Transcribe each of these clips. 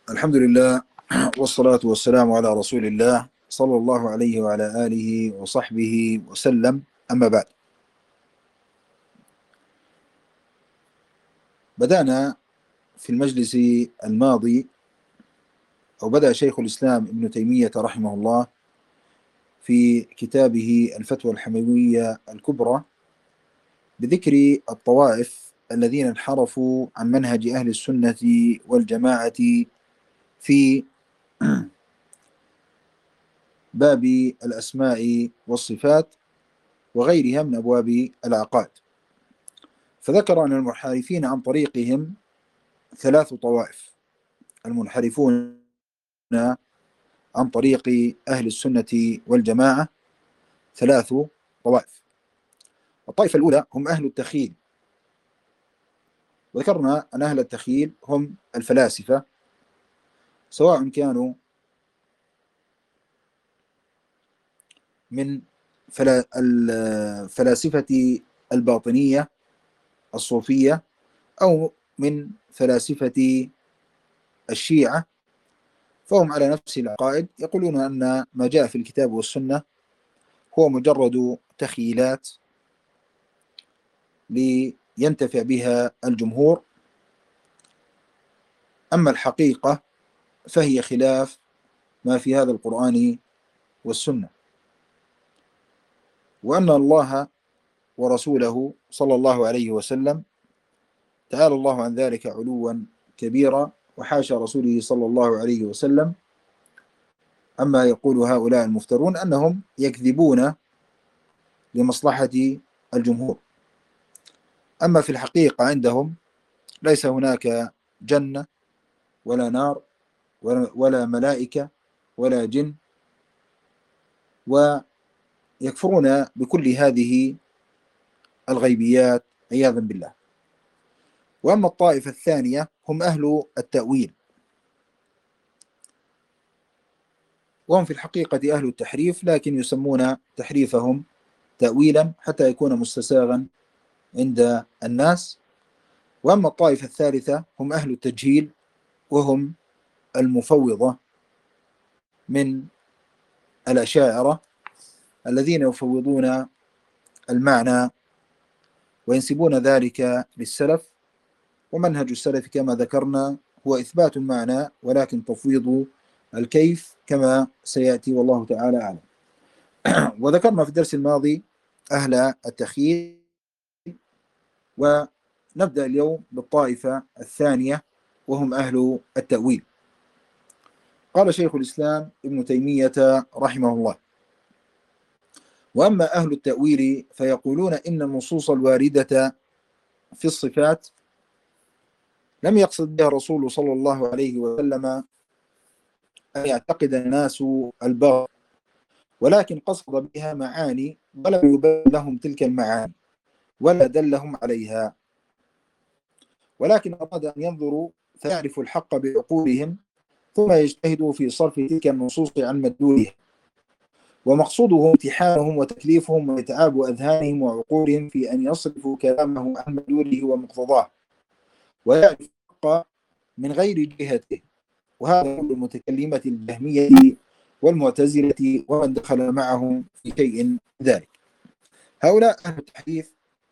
الحمد لله، والصلاة والسلام على رسول الله صلى الله عليه وعلى آله وصحبه وسلم. أما بعد، بدأنا في المجلس الماضي، أو بدأ شيخ الإسلام ابن تيمية رحمه الله في كتابه الفتوى الحموية الكبرى بذكر الطوائف الذين انحرفوا عن منهج أهل السنة والجماعة في باب الأسماء والصفات وغيرها من أبواب العقائد. فذكر أن المنحرفين عن طريقهم ثلاث طوائف: المنحرفون عن طريق أهل السنة والجماعة ثلاث طوائف. الطائفة الأولى هم أهل التخيل، وذكرنا أن أهل التخيل هم الفلاسفة، سواء كانوا من الفلاسفة الباطنية الصوفية أو من فلاسفة الشيعة، فهم على نفس العقائد، يقولون أن ما جاء في الكتاب والسنة هو مجرد تخيلات لينتفع بها الجمهور، أما الحقيقة فهي خلاف ما في هذا القرآن والسنة، وأن الله ورسوله صلى الله عليه وسلم تعالى الله عن ذلك علوا كبيرا، وحاشا رسوله صلى الله عليه وسلم أما يقول هؤلاء المفترون أنهم يكذبون لمصلحة الجمهور. أما في الحقيقة عندهم ليس هناك جنة ولا نار ولا ملائكة ولا جن، ويكفرون بكل هذه الغيبيات عياذا بالله. وأما الطائفة الثانية هم أهل التأويل، وهم في الحقيقة أهل التحريف، لكن يسمون تحريفهم تأويلا حتى يكون مستساغا عند الناس. وأما الطائفة الثالثة هم أهل التجهيل، وهم المفوضة من الأشاعرة الذين يفوضون المعنى وينسبون ذلك للسلف، ومنهج السلف كما ذكرنا هو إثبات المعنى ولكن تفويض الكيف كما سيأتي والله تعالى أعلم. وذكرنا في الدرس الماضي أهل التخييل، ونبدأ اليوم بالطائفة الثانية وهم أهل التأويل. قال شيخ الإسلام ابن تيمية رحمه الله: وأما أهل التأويل فيقولون إن النصوص الواردة في الصفات لم يقصد بها الرسول صلى الله عليه وسلم أن يعتقد الناس الباطل، ولكن قصد بها معاني ولم يبين لهم تلك المعاني ولا دلهم عليها، ولكن أراد أن ينظروا فيعرفوا الحق بعقولهم ثم يجتهدوا في صرف تلك النصوص عن مدلولها، ومقصودهم امتحانهم وتكليفهم وإتعاب أذهانهم وعقولهم في أن يصرفوا كلامه عن مدلوله ومقتضاه ويعرفوا الحق من غير جهته. وهذا هو المتكلمة الجهمية والمعتزلة ومن دخل معهم في شيء ذلك. هؤلاء أهل التحريف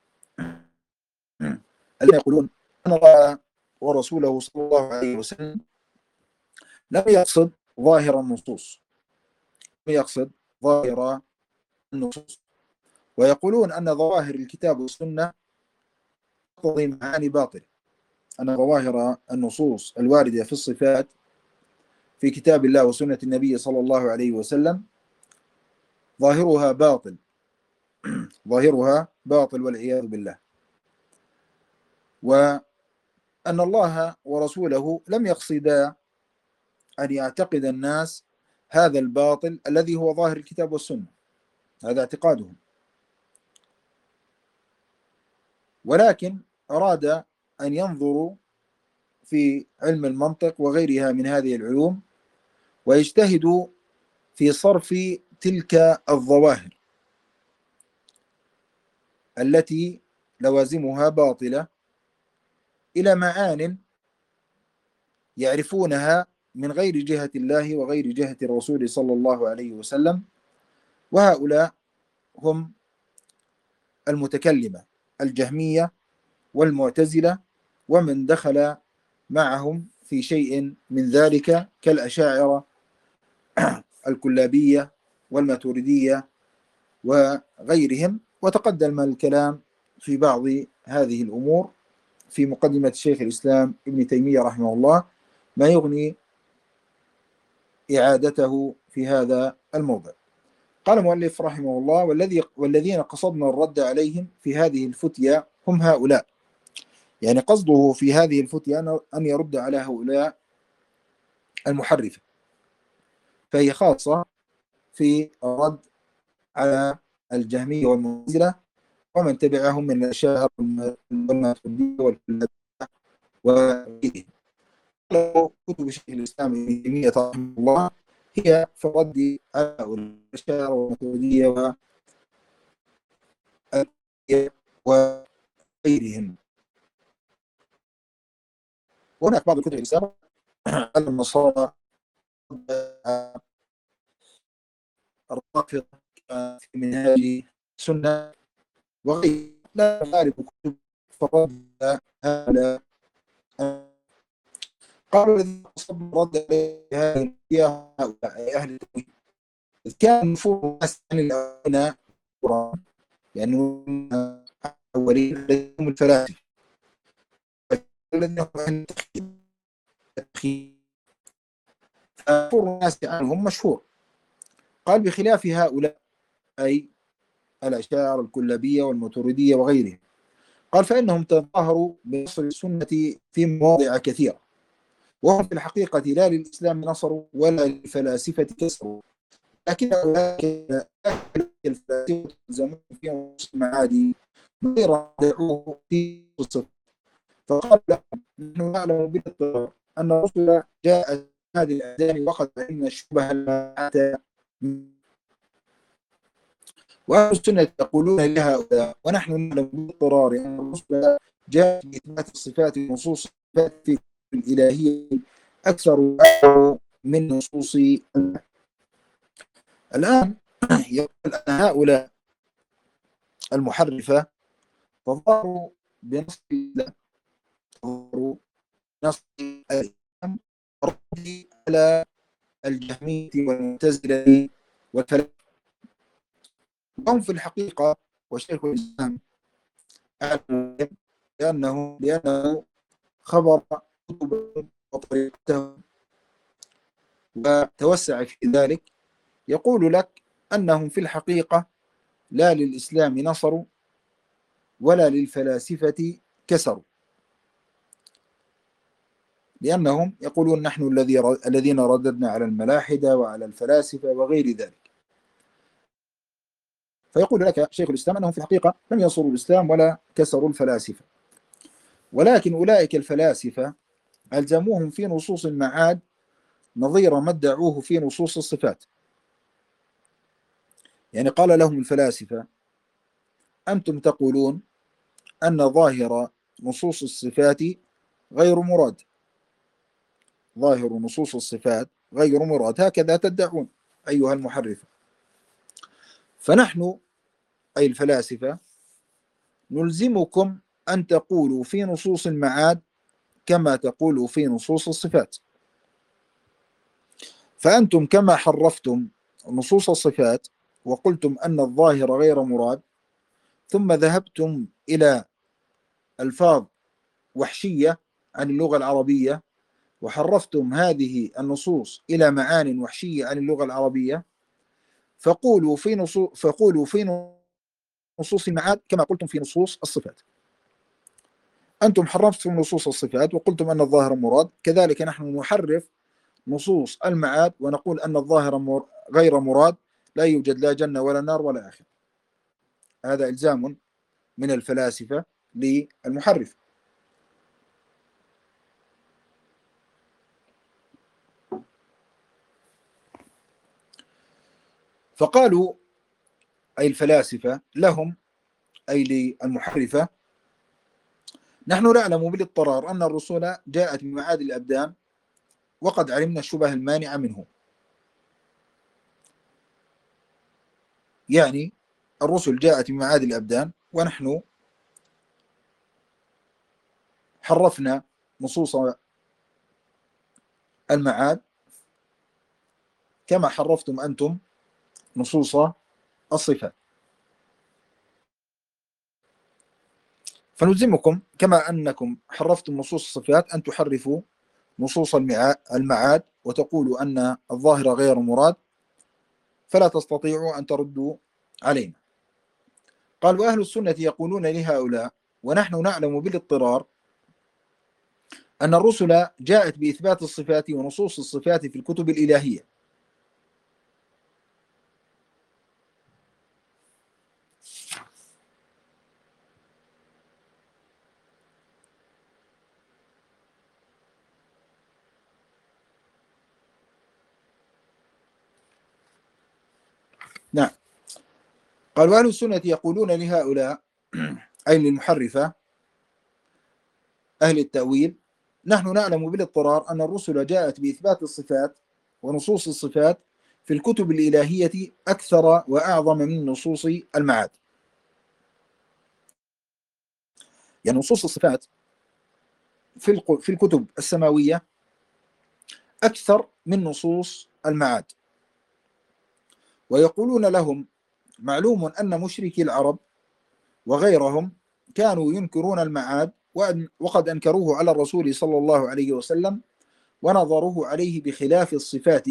الذين يقولون أن الله ورسوله صلى الله عليه وسلم لم يقصد ظاهر النصوص، لم يقصد ظاهر النصوص، ويقولون أن ظواهر الكتاب والسنة تقتضي معاني باطلة، أن ظواهر النصوص الواردة في الصفات في كتاب الله وسنة النبي صلى الله عليه وسلم ظاهرها باطل، ظاهرها باطل والعياذ بالله، وأن الله ورسوله لم يقصدا أن يعتقد الناس هذا الباطل الذي هو ظاهر الكتاب والسنة، هذا اعتقادهم، ولكن أراد أن ينظروا في علم المنطق وغيرها من هذه العلوم ويجتهدوا في صرف تلك الظواهر التي لوازمها باطلة إلى معان يعرفونها من غير جهة الله وغير جهة الرسول صلى الله عليه وسلم، وهؤلاء هم المتكلمة الجهمية والمعتزلة ومن دخل معهم في شيء من ذلك كالأشاعرة الكلابية والماتريدية وغيرهم. وتقدم الكلام في بعض هذه الأمور في مقدمة شيخ الإسلام ابن تيمية رحمه الله، ما يغني إعادته في هذا الموضع. قال المؤلف رحمه الله: والذين قصدنا الرد عليهم في هذه الفتية هم هؤلاء. يعني قصده في هذه الفتية أن يرد على هؤلاء المحرفة، فهي خاصة في الرد على الجهمية والمعتزلة ومن تبعهم من الأشاعرة والماتريدية والكلابية وغيرهم. كتب شيخ الإسلام ابن تيمية رحمه الله هي في الرد على الأشاعرة والماتريدية وغيرهم. وهناك بعض كتب الإسلام النصارى الرافضة في منهاج السنة وغيرها، لا نعرف كتب فرد هؤلاء. قالوا الذين قصدنا رد عليها هؤلاء أهل التوحيد كان المفروض الناس عن الأولين يعني الأولين هم الفلاسفة الذين هم أهل التوحيد، فمفروض الناس عنهم مشهور. قال بخلاف هؤلاء أي الأشاعرة الكلابية والماتريدية وغيرهم، قال فإنهم تظاهروا بنصر السنة في مواضع كثيرة، وهم في الحقيقة لا للإسلام نصروا ولا للفلاسفة كسروا، لكن هؤلاء الفلاسفة يلزمون في نصوص المعادي غير دعوه في الصفة. فقال لهم: نحن نعلم بالاضطرار أن الرسل جاءت هذه الأذان وقد علمنا الشبه المعاتة، وأهل السنة يقولون لهؤلاء ونحن نعلم بالاضطرار أن الرسل جاء في إثبات الصفات ونصوص الصفات في الإلهية أكثر من نصوص الله. الآن يقول أن هؤلاء المحرفة تظاهروا بنص الله، تظاهروا بنص الإسلام ردي على الجهمية والمعتزلة والفلاسفة، وهم في الحقيقة وشيخ الإسلام أعلم لأنه خبر كتبهم وطريقتهم وتوسع في ذلك، يقول لك أنهم في الحقيقة لا للإسلام نصروا ولا للفلاسفة كسروا، لأنهم يقولون نحن الذين رددنا على الملاحدة وعلى الفلاسفة وغير ذلك. فيقول لك شيخ الإسلام أنهم في الحقيقة لم ينصروا الإسلام ولا كسروا الفلاسفة، ولكن أولئك الفلاسفة ألزموهم في نصوص المعاد نظير ما ادعوه في نصوص الصفات. يعني قال لهم الفلاسفة: أنتم تقولون أن ظاهر نصوص الصفات غير مراد، ظاهر نصوص الصفات غير مراد، هكذا تدعون أيها المحرفة. فنحن أي الفلاسفة نلزمكم أن تقولوا في نصوص المعاد كما تقولوا في نصوص الصفات. فأنتم كما حرفتم نصوص الصفات وقلتم أن الظاهر غير مراد، ثم ذهبتم إلى ألفاظ وحشية عن اللغة العربية وحرفتم هذه النصوص إلى معان وحشية عن اللغة العربية، فقولوا في نصوص المعاد كما قلتم في نصوص الصفات. أنتم حرفتم نصوص الصفات وقلتم أن الظاهر مراد، كذلك نحن نحرف نصوص المعاد ونقول أن الظاهر غير مراد، لا يوجد لا جنة ولا نار ولا آخر. هذا إلزام من الفلاسفة للمحرف. فقالوا أي الفلاسفة لهم أي للمحرفة: نحن نعلم بالاضطرار أن الرسول جاءت بمعاد الأبدان وقد علمنا الشبه المانعة منه. يعني الرسل جاءت بمعاد الأبدان، ونحن حرفنا نصوص المعاد كما حرفتم أنتم نصوص الصفات. فنلزمكم كما أنكم حرفتم نصوص الصفات أن تحرفوا نصوص المعاد وتقولوا أن الظاهر غير مراد، فلا تستطيعوا أن تردوا علينا. قال: وأهل السنة يقولون لهؤلاء ونحن نعلم بالاضطرار أن الرسل جاءت بإثبات الصفات ونصوص الصفات في الكتب الإلهية. نعم. قال: وأهل السنة يقولون لهؤلاء أي للمحرفة أهل التأويل: نحن نعلم بالاضطرار أن الرسل جاءت بإثبات الصفات ونصوص الصفات في الكتب الإلهية أكثر وأعظم من نصوص المعاد. يعني نصوص الصفات في الكتب السماوية أكثر من نصوص المعاد. ويقولون لهم: معلوم أن مشركي العرب وغيرهم كانوا ينكرون المعاد، وقد أنكروه على الرسول صلى الله عليه وسلم ونظروه عليه بخلاف الصفات،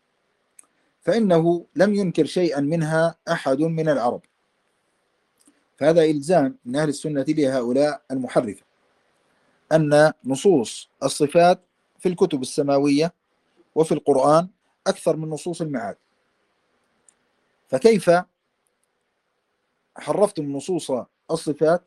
فإنه لم ينكر شيئا منها أحد من العرب. فهذا إلزام من أهل السنة لهؤلاء المحرفة أن نصوص الصفات في الكتب السماوية وفي القرآن أكثر من نصوص المعاد. فكيف حرفتم نصوص الصفات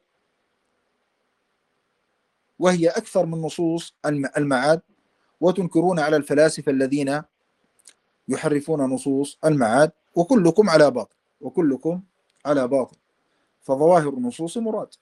وهي أكثر من نصوص المعاد وتنكرون على الفلاسفة الذين يحرفون نصوص المعاد؟ وكلكم على باطل، وكلكم على باطل، فظواهر النصوص مراد.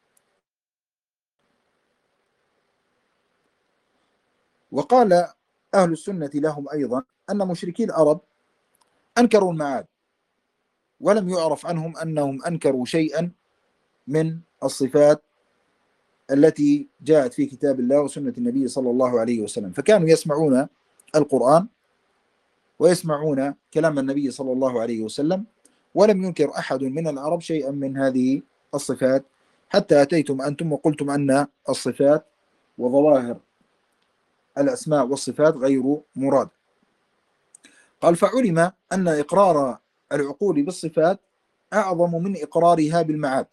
وقال أهل السنة لهم أيضا أن مشركي العرب أنكروا المعاد ولم يعرف عنهم أنهم أنكروا شيئا من الصفات التي جاءت في كتاب الله وسنة النبي صلى الله عليه وسلم، فكانوا يسمعون القرآن ويسمعون كلام النبي صلى الله عليه وسلم، ولم ينكر أحد من العرب شيئا من هذه الصفات، حتى أتيتم أنتم وقلتم أن الصفات وظواهر الأسماء والصفات غير مراد. قال: فعلم أن إقرار العقول بالصفات أعظم من إقرارها بالمعاد،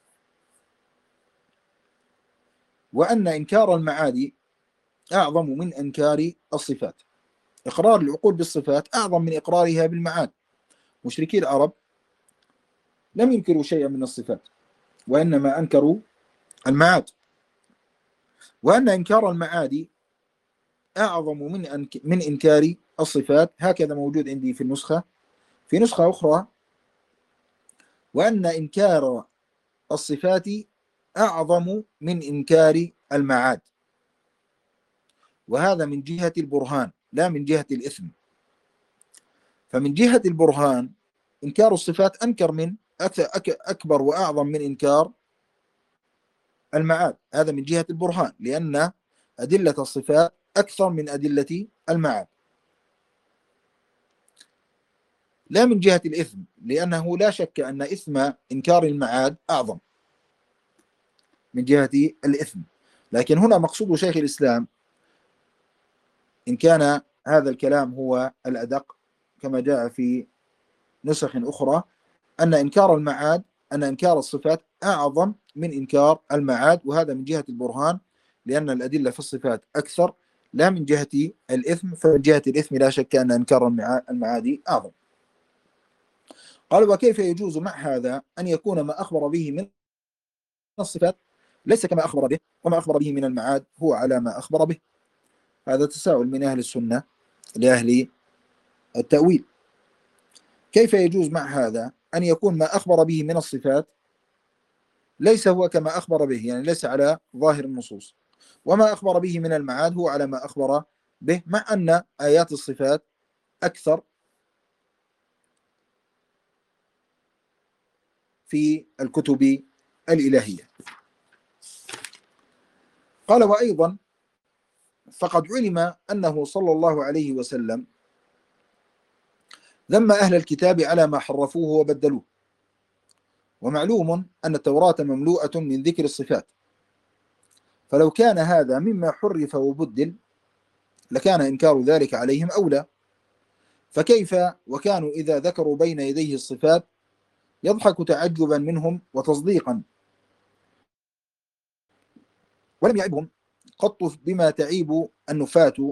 وأن إنكار المعاد أعظم من إنكار الصفات. إقرار العقول بالصفات أعظم من إقرارها بالمعاد. مشركي العرب لم ينكروا شيئا من الصفات وإنما أنكروا المعاد، وأن إنكار المعاد أعظم من إنكار الصفات. هكذا موجود عندي في النسخة. في نسخة أخرى: وأن إنكار الصفات أعظم من إنكار المعاد. وهذا من جهة البرهان لا من جهة الإثم. فمن جهة البرهان إنكار الصفات أنكر من أكبر وأعظم من إنكار المعاد. هذا من جهة البرهان، لأن أدلة الصفات أكثر من أدلة المعاد. لا من جهة الإثم، لأنه لا شك أن إثم إنكار المعاد أعظم من جهة الإثم. لكن هنا مقصود شيخ الإسلام، إن كان هذا الكلام هو الأدق كما جاء في نسخ أخرى، أن إنكار المعاد أن إنكار الصفات أعظم من إنكار المعاد، وهذا من جهة البرهان، لأن الأدلة في الصفات أكثر لا من جهة الإثم. فمن جهة الإثم لا شك أن إنكار المعاد أعظم. قال: وكيف يجوز مع هذا أن يكون ما أخبر به من الصفات ليس كما أخبر به، وما أخبر به من المعاد هو على ما أخبر به؟ هذا تساؤل من أهل السنة لأهل التأويل. كيف يجوز مع هذا أن يكون ما أخبر به من الصفات ليس هو كما أخبر به، يعني ليس على ظاهر النصوص، وما أخبر به من المعاد هو على ما أخبر به، مع أن آيات الصفات أكثر في الكتب الإلهية. قال: وأيضا فقد علم أنه صلى الله عليه وسلم ذم أهل الكتاب على ما حرفوه وبدلوه، ومعلوم أن التوراة مملوءة من ذكر الصفات، فلو كان هذا مما حرف وبدل لكان إنكار ذلك عليهم أولى، فكيف وكانوا إذا ذكروا بين يديه الصفات يضحك تعجبا منهم وتصديقا، ولم يعبهم قط بما تعيب النفاة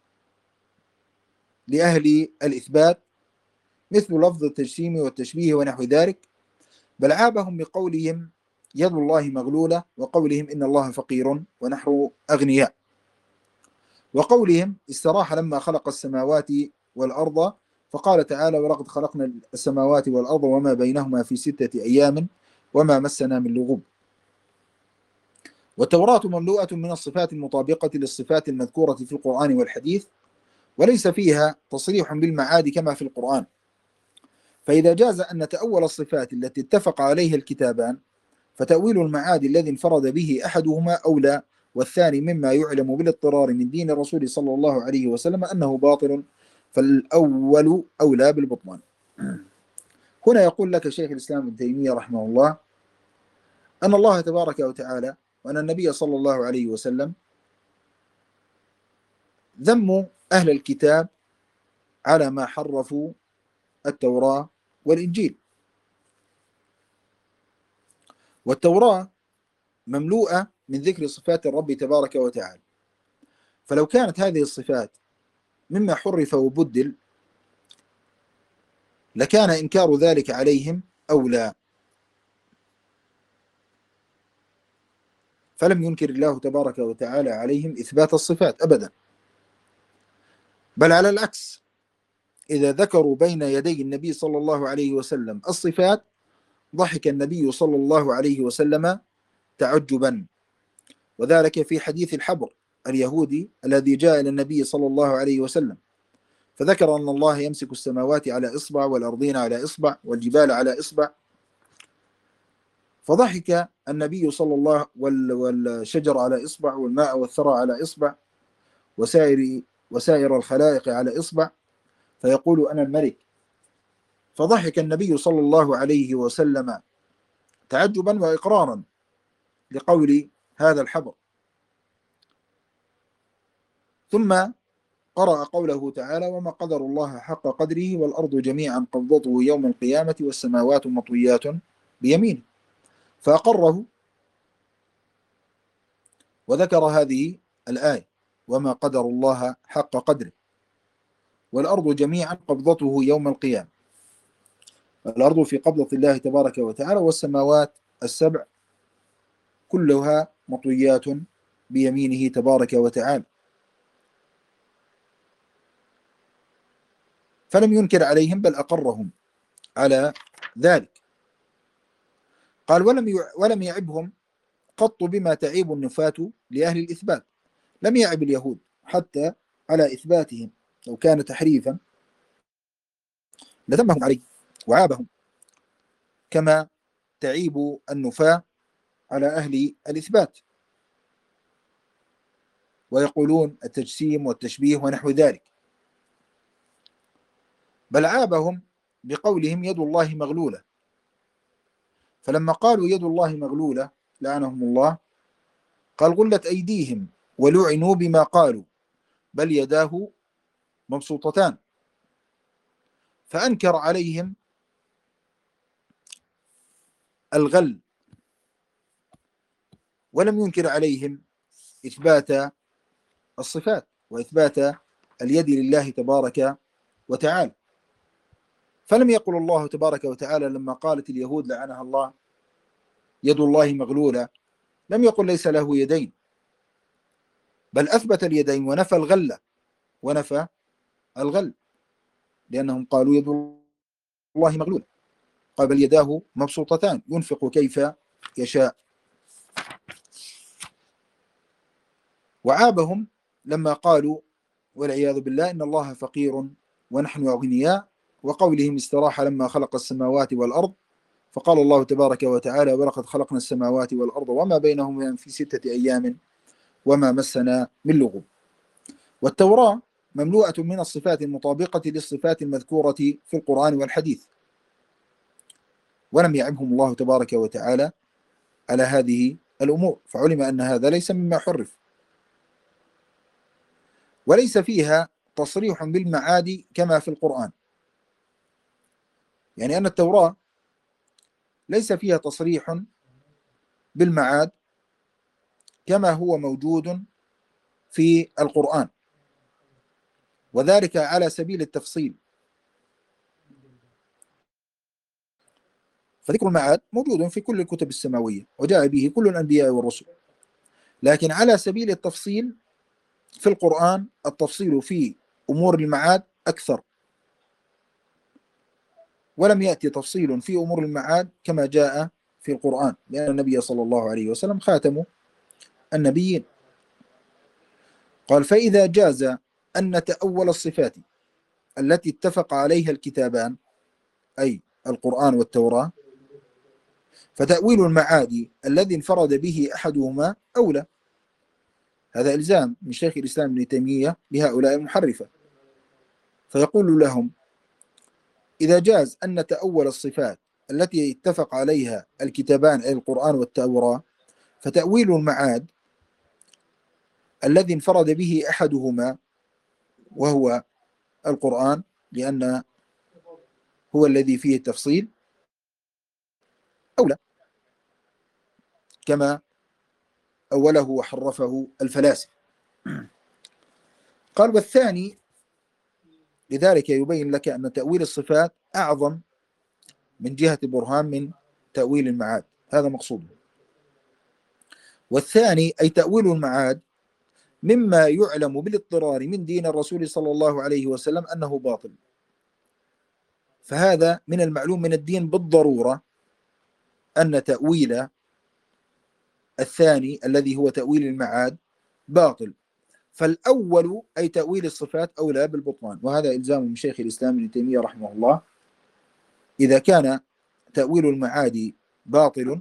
لأهل الإثبات مثل لفظ التجسيم والتشبيه ونحو ذلك، بل عابهم بقولهم يد الله مغلولة، وقولهم إن الله فقير ونحن أغنياء، وقولهم استراح لما خلق السماوات والأرض، فقال تعالى: ولقد خلقنا السماوات والأرض وما بينهما في 6 أيام وما مسنا من لغوب. والتوراة مملوءة من الصفات المطابقة للصفات المذكورة في القرآن والحديث، وليس فيها تصريح بالمعاد كما في القرآن، فإذا جاز أن نتأول الصفات التي اتفق عليها الكتابان فتأويل المعاد الذي انفرد به أحدهما أولى، والثاني مما يعلم بالاضطرار من دين الرسول صلى الله عليه وسلم أنه باطل، فالأول أولى بالبطلان. هنا يقول لك شيخ الإسلام ابن تيمية رحمه الله أن الله تبارك وتعالى وأن النبي صلى الله عليه وسلم ذموا أهل الكتاب على ما حرفوا التوراة والإنجيل، والتوراة مملوءة من ذكر صفات الرب تبارك وتعالى، فلو كانت هذه الصفات مما حرف وبدل لكان إنكار ذلك عليهم أولى، فلم ينكر الله تبارك وتعالى عليهم إثبات الصفات أبدا، بل على العكس، إذا ذكروا بين يدي النبي صلى الله عليه وسلم الصفات ضحك النبي صلى الله عليه وسلم تعجبا، وذلك في حديث الحبر اليهودي الذي جاء إلى النبي صلى الله عليه وسلم فذكر أن الله يمسك السماوات على إصبع والأرضين على إصبع والجبال على إصبع، فضحك النبي صلى الله والشجر على إصبع والماء والثرى على إصبع وسائر الخلائق على إصبع، فيقول أنا الملك، فضحك النبي صلى الله عليه وسلم تعجبا وإقرارا لقول هذا الحبر، ثم قرأ قوله تعالى: وما قدر الله حق قدره والأرض جميعا قبضته يوم القيامة والسماوات مطويات بيمينه، فأقره وذكر هذه الآية: وما قدر الله حق قدره والأرض جميعا قبضته يوم القيامة، الأرض في قبضة الله تبارك وتعالى، والسماوات السبع كلها مطويات بيمينه تبارك وتعالى، فلم ينكر عليهم بل أقرهم على ذلك. قال: ولم يعبهم قط بما تعيب النفاة لأهل الإثبات، لم يعب اليهود حتى على إثباتهم، لو كان تحريفا لذمهم عليه وعابهم كما تعيب النفاة على أهل الإثبات، ويقولون التجسيم والتشبيه ونحو ذلك، بل عابهم بقولهم يد الله مغلولة، فلما قالوا يد الله مغلولة لعنهم الله قال: غلت أيديهم ولعنوا بما قالوا بل يداه مبسوطتان، فأنكر عليهم الغل ولم ينكر عليهم إثبات الصفات وإثبات اليد لله تبارك وتعالى، فلم يقل الله تبارك وتعالى لما قالت اليهود لعنها الله يد الله مغلولة لم يقل ليس له يدين، بل أثبت اليدين ونفى الغل لأنهم قالوا يد الله مغلولة، قال بل يداه مبسوطتان ينفق كيف يشاء. وعابهم لما قالوا والعياذ بالله، إن الله فقير ونحن أغنياء، وقولهم استراح لما خلق السماوات والأرض، فقال الله تبارك وتعالى: ولقد خلقنا السماوات والأرض وما بينهما في 6 أيام وما مسنا من لغوب. والتوراة مملوءة من الصفات المطابقة للصفات المذكورة في القرآن والحديث، ولم يعبهم الله تبارك وتعالى على هذه الأمور، فعلم أن هذا ليس مما حرف، وليس فيها تصريح بالمعاد كما في القرآن. يعني أن التوراة ليس فيها تصريح بالمعاد كما هو موجود في القرآن، وذلك على سبيل التفصيل. فذكر المعاد موجود في كل الكتب السماوية وجاء به كل الأنبياء والرسل، لكن على سبيل التفصيل في القرآن التفصيل في أمور المعاد أكثر، ولم يأتي تفصيل في أمور المعاد كما جاء في القرآن، لأن النبي صلى الله عليه وسلم خاتم النبيين. قال: فإذا جاز أن نتأول الصفات التي اتفق عليها الكتابان، أي القرآن والتوراة، فتأويل المعاد الذي انفرد به أحدهما أولى. هذا إلزام من شيخ الإسلام ابن تيمية بهؤلاء المحرفة، فيقول لهم: إذا جاز أن نتأول الصفات التي اتفق عليها الكتابان أي القرآن والتوراة، فتأويل المعاد الذي انفرد به أحدهما وهو القرآن، لأن هو الذي فيه التفصيل، أولى، كما أوله وحرفه الفلاسفة. قال: والثاني، لذلك يبين لك أن تأويل الصفات أعظم من جهة برهان من تأويل المعاد، هذا مقصوده. والثاني أي تأويل المعاد مما يعلم بالاضطرار من دين الرسول صلى الله عليه وسلم أنه باطل، فهذا من المعلوم من الدين بالضرورة أن تأويل الثاني الذي هو تأويل المعاد باطل، فالأول أي تأويل الصفات أولى بالبطلان، وهذا إلزام من شيخ الإسلام ابن تيمية رحمه الله. إذا كان تأويل المعاد باطل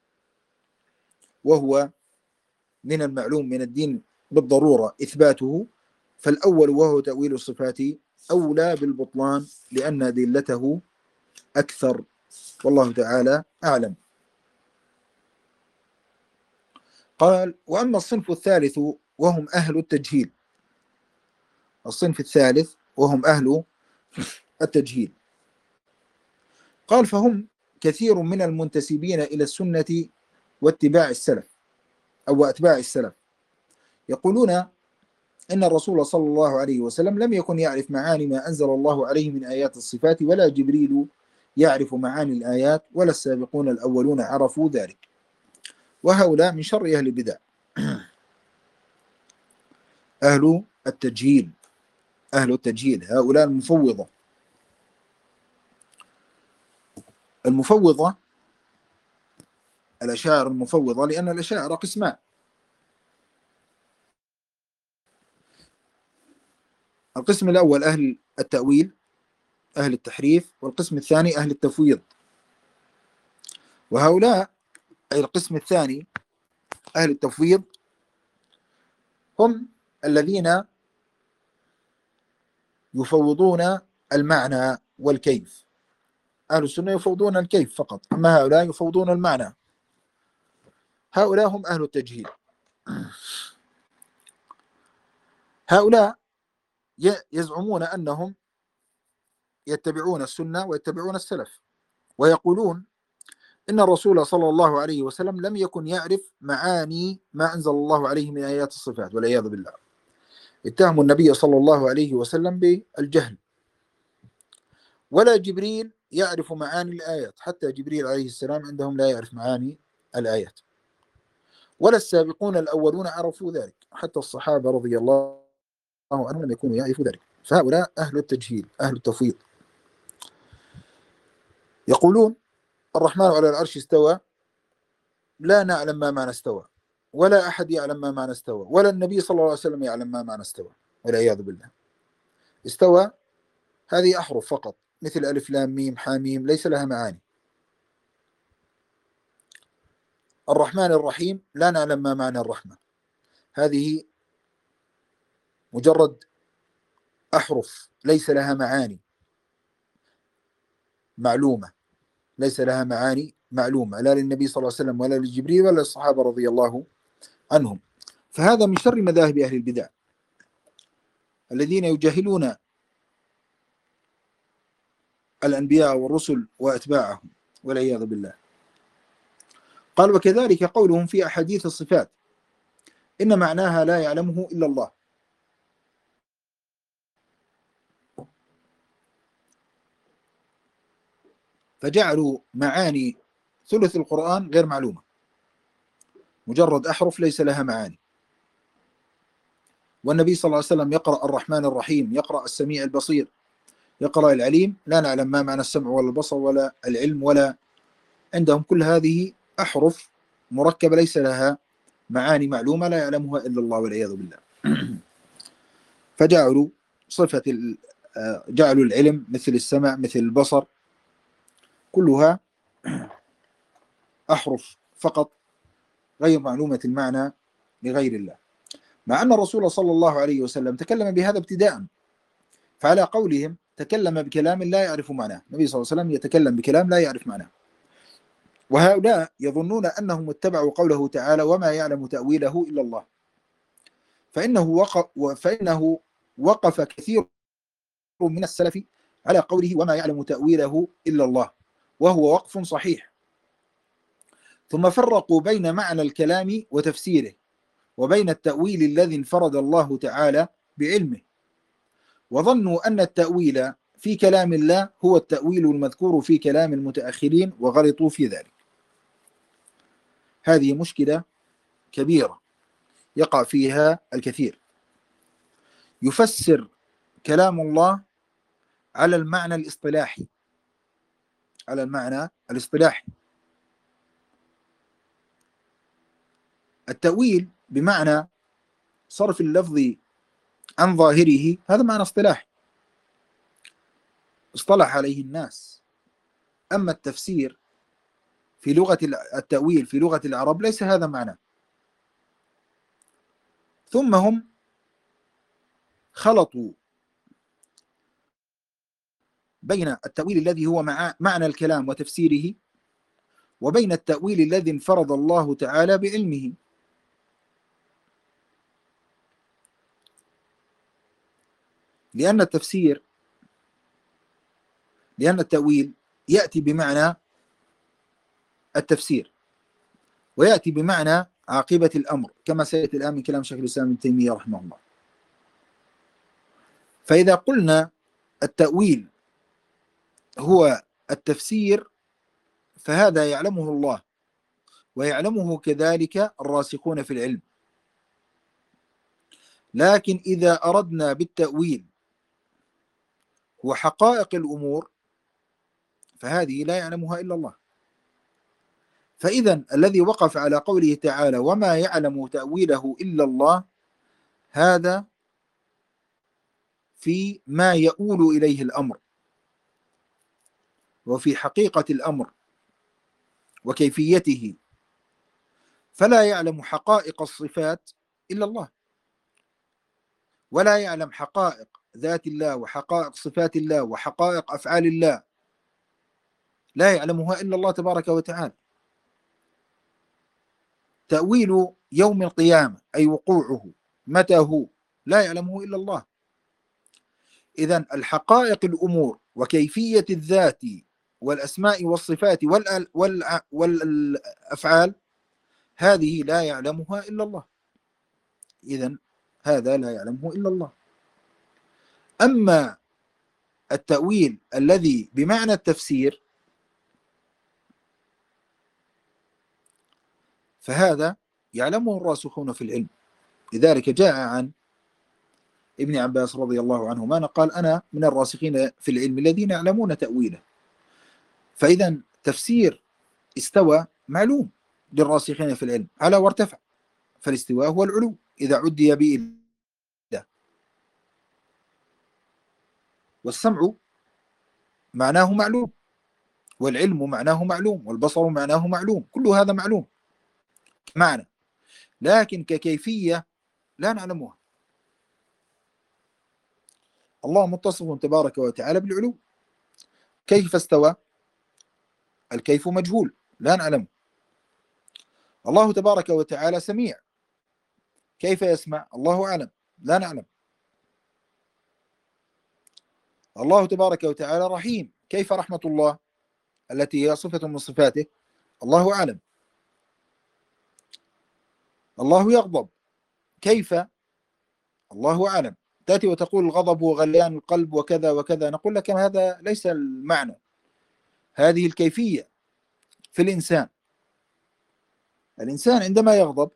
وهو من المعلوم من الدين بالضرورة إثباته، فالأول وهو تأويل الصفات أولى بالبطلان لأن أدلته أكثر، والله تعالى أعلم. قال: وأما الصنف الثالث وهم أهل التجهيل. الصنف الثالث وهم أهل التجهيل، قال: فهم كثير من المنتسبين إلى السنة واتباع السلف أو أتباع السلف، يقولون إن الرسول صلى الله عليه وسلم لم يكن يعرف معاني ما أنزل الله عليه من آيات الصفات، ولا جبريل يعرف معاني الآيات، ولا السابقون الأولون عرفوا ذلك. وهؤلاء من شر أهل البدع، أهل التجهيل. أهل التجهيل هؤلاء المفوضة. المفوضة الأشاعرة المفوضة، لأن الأشاعرة قسمان: القسم الأول أهل التأويل أهل التحريف، والقسم الثاني أهل التفويض. وهؤلاء أي القسم الثاني أهل التفويض هم الذين يفوضون المعنى والكيف. أهل السنة يفوضون الكيف فقط، أما هؤلاء يفوضون المعنى. هؤلاء هم أهل التجهيل. هؤلاء يزعمون أنهم يتبعون السنة ويتبعون السلف، ويقولون إن الرسول صلى الله عليه وسلم لم يكن يعرف معاني ما أنزل الله عليه من آيات الصفات، والعياذ بالله. اتهموا النبي صلى الله عليه وسلم بالجهل. ولا جبريل يعرف معاني الآيات، حتى جبريل عليه السلام عندهم لا يعرف معاني الآيات. ولا السابقون الأولون عرفوا ذلك، حتى الصحابة رضي الله عنهم لم يكونوا يعرفوا ذلك. فهؤلاء أهل التجهيل أهل التفويض. يقولون الرحمن على العرش استوى، لا نعلم ما معنى استوى، ولا أحد يعلم ما معنى استوى، ولا النبي صلى الله عليه وسلم يعلم ما معنى استوى، والعياذ بالله. استوى هذه أحرف فقط، مثل ألف لام ميم حاميم، ليس لها معاني. الرحمن الرحيم لا نعلم ما معنى الرحمة، هذه مجرد أحرف ليس لها معاني معلومة، ليس لها معاني معلومة لا للنبي صلى الله عليه وسلم ولا لجبريل ولا للصحابة رضي الله عنهم. فهذا من شر مذاهب أهل البدع الذين يجاهلون الأنبياء والرسل وأتباعهم والعياذ بالله. قال وكذلك قولهم في أحاديث الصفات إن معناها لا يعلمه إلا الله. فجعلوا معاني ثلث القرآن غير معلومة، مجرد أحرف ليس لها معاني. والنبي صلى الله عليه وسلم يقرأ الرحمن الرحيم، يقرأ السميع البصير، يقرأ العليم، لا نعلم ما معنى السمع ولا البصر ولا العلم، ولا عندهم كل هذه أحرف مركبة ليس لها معاني معلومة لا يعلمها إلا الله والعياذ بالله. فجعلوا صفة جعلوا العلم مثل السمع مثل البصر كلها أحرف فقط غير معلومة المعنى لغير الله، مع أن الرسول صلى الله عليه وسلم تكلم بهذا ابتداء. فعلى قولهم تكلم بكلام لا يعرف معناه، النبي صلى الله عليه وسلم يتكلم بكلام لا يعرف معناه. وهؤلاء يظنون أنهم اتبعوا قوله تعالى وما يعلم تأويله إلا الله، فإنه وقف كثير من السلف على قوله وما يعلم تأويله إلا الله، وهو وقف صحيح. ثم فرقوا بين معنى الكلام وتفسيره وبين التأويل الذي انفرد الله تعالى بعلمه، وظنوا أن التأويل في كلام الله هو التأويل المذكور في كلام المتأخرين وغلطوا في ذلك. هذه مشكلة كبيرة يقع فيها الكثير، يفسر كلام الله على المعنى الاصطلاحي، على المعنى الاصطلاحي. التأويل بمعنى صرف اللفظ عن ظاهره، هذا معنى اصطلاحي اصطلح عليه الناس. أما التفسير في لغة التأويل في لغة العرب ليس هذا معنى. ثم هم خلطوا بين التأويل الذي هو معنى الكلام وتفسيره وبين التأويل الذي انفرد الله تعالى بعلمه. لأن التأويل يأتي بمعنى التفسير ويأتي بمعنى عاقبة الأمر، كما سيأتي الآن من كلام شيخ الإسلام ابن تيمية رحمه الله. فإذا قلنا التأويل هو التفسير فهذا يعلمه الله ويعلمه كذلك الراسخون في العلم. لكن إذا أردنا بالتأويل هو حقائق الأمور فهذه لا يعلمها إلا الله. فإذا الذي وقف على قوله تعالى وما يعلم تأويله إلا الله، هذا في ما يؤول إليه الأمر وفي حقيقة الأمر وكيفيته، فلا يعلم حقائق الصفات إلا الله، ولا يعلم حقائق ذات الله وحقائق صفات الله وحقائق أفعال الله، لا يعلمها إلا الله تبارك وتعالى. تأويل يوم القيامة أي وقوعه متى هو لا يعلمه إلا الله. إذن الحقائق الأمور وكيفية الذات والأسماء والصفات والأفعال هذه لا يعلمها إلا الله. إذن هذا لا يعلمه إلا الله. أما التأويل الذي بمعنى التفسير فهذا يعلمه الراسخون في العلم. لذلك جاء عن ابن عباس رضي الله عنهما قال أنا من الراسخين في العلم الذين يعلمون تأويله. فإذا تفسير استوى معلوم للراسخين في العلم، على وارتفع، فالاستواء هو العلو إذا عدي به الله. والسمع معناه معلوم، والعلم معناه معلوم، والبصر معناه معلوم، كل هذا معلوم معنى، لكن ككيفية لا نعلمها. الله متصف تبارك وتعالى بالعلو، كيف استوى؟ الكيف مجهول لا نعلمه. الله تبارك وتعالى سميع، كيف يسمع؟ الله أعلم لا نعلم. الله تبارك وتعالى رحيم، كيف رحمة الله التي هي صفة من صفاته؟ الله أعلم. الله يغضب، كيف؟ الله أعلم. تأتي وتقول الغضب هو غليان القلب وكذا وكذا، نقول لك هذا ليس المعنى، هذه الكيفية. في الإنسان، الإنسان عندما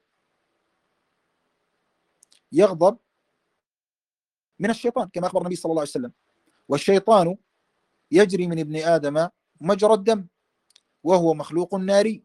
يغضب من الشيطان كما أخبر النبي صلى الله عليه وسلم، والشيطان يجري من ابن آدم مجرى الدم وهو مخلوق ناري،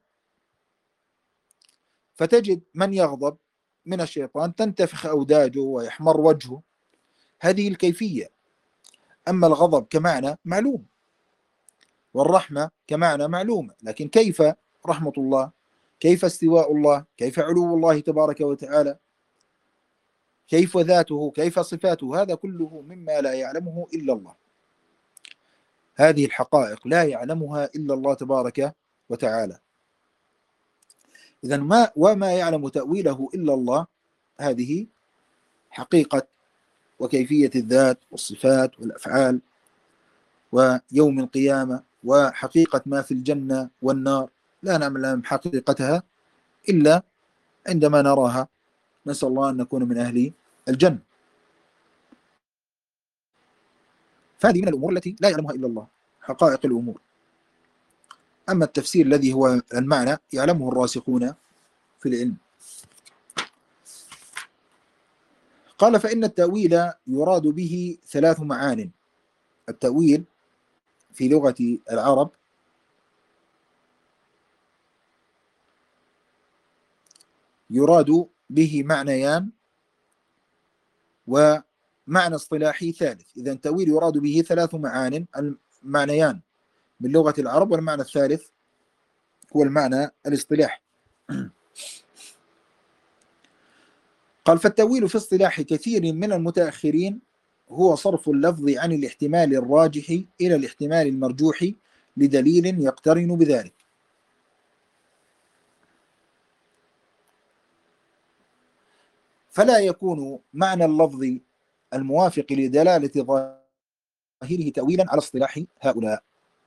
فتجد من يغضب من الشيطان تنتفخ أوداجه ويحمر وجهه، هذه الكيفية. أما الغضب كمعنى معلوم، والرحمة كمعنى معلومة، لكن كيف رحمة الله؟ كيف استواء الله؟ كيف علو الله تبارك وتعالى؟ كيف ذاته؟ كيف صفاته؟ هذا كله مما لا يعلمه إلا الله. هذه الحقائق لا يعلمها إلا الله تبارك وتعالى. إذن وما يعلم تأويله إلا الله، هذه حقيقة وكيفية الذات والصفات والأفعال ويوم القيامة وحقيقة ما في الجنة والنار، لا نعلم حقيقتها إلا عندما نراها. نسأل الله أن نكون من أهل الجنة. فهذه من الأمور التي لا يعلمها إلا الله، حقائق الأمور. أما التفسير الذي هو المعنى يعلمه الراسخون في العلم. قال فإن التأويل يراد به 3 معان. التأويل في لغة العرب يراد به معنيان ومعنى اصطلاحي ثالث. إذا التأويل يراد به 3 معان، المعنيان من لغة العرب، والمعنى الثالث هو المعنى الاصطلاحي. قال فالتأويل في اصطلاح كثير من المتأخرين هو صرف اللفظ عن الاحتمال الراجح إلى الاحتمال المرجوح لدليل يقترن بذلك. فلا يكون معنى اللفظ الموافق لدلالة ظاهره تأويلا على اصطلاح هؤلاء.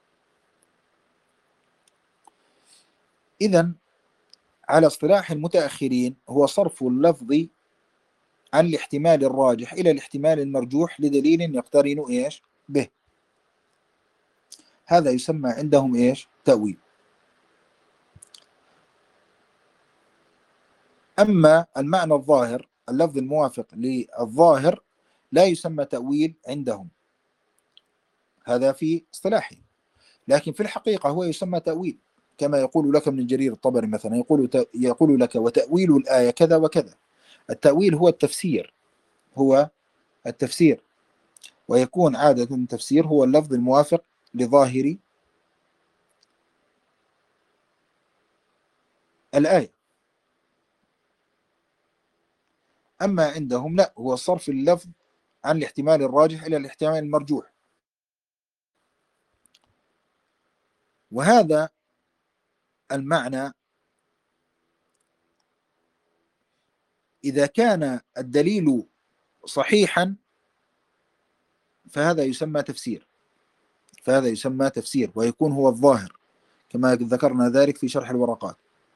إذن على اصطلاح المتأخرين هو صرف اللفظ عن الاحتمال الراجح إلى الاحتمال المرجوح لدليل يقترن إيش به، هذا يسمى عندهم إيش؟ تأويل. أما المعنى الظاهر، اللفظ الموافق للظاهر، لا يسمى تأويل عندهم، هذا في اصطلاحهم، لكن في الحقيقة هو يسمى تأويل. كما يقول لك ابن جرير الطبري مثلا، يقول لك وتأويل الآية كذا وكذا. التأويل هو التفسير، هو التفسير، ويكون عادة التفسير هو اللفظ الموافق لظاهر الآية. أما عندهم لا، هو صرف اللفظ عن الاحتمال الراجح إلى الاحتمال المرجوح. وهذا المعنى إذا كان الدليل صحيحا فهذا يسمى تفسير، فهذا يسمى تفسير ويكون هو الظاهر، كما ذكرنا ذلك في شرح الورقات.